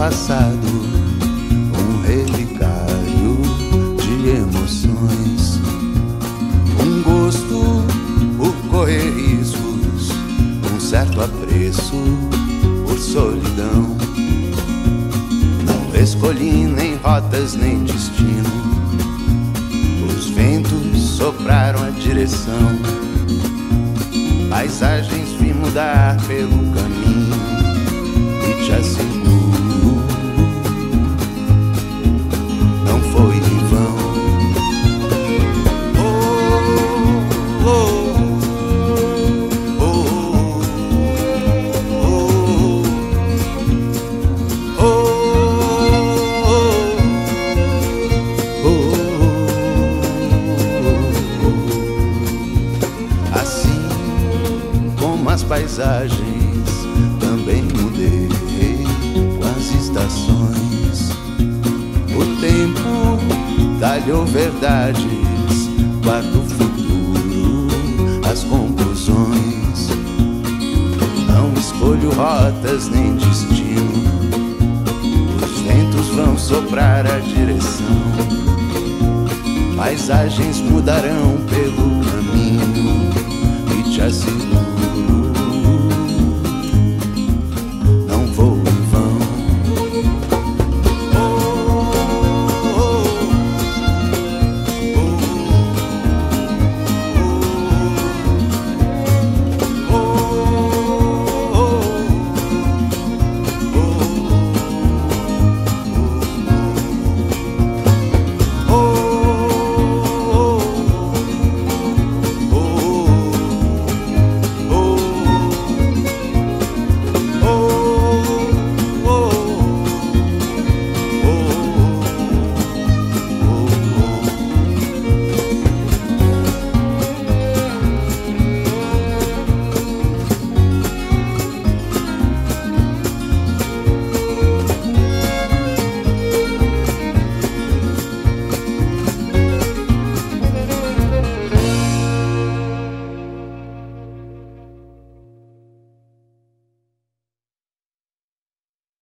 passado, um relicário de emoções, um gosto por correr riscos, um certo apreço por solidão. Não escolhi nem rotas nem destino, os ventos sopraram a direção, paisagens vi mudar pelo caminho e te asseguro, não foi em vão. As paisagens também mudei com as estações. O tempo talhou verdades, guarda o futuro, as conclusões. Não escolho rotas nem destino, os ventos vão soprar a direção, paisagens mudarão pelo caminho e te asseguro,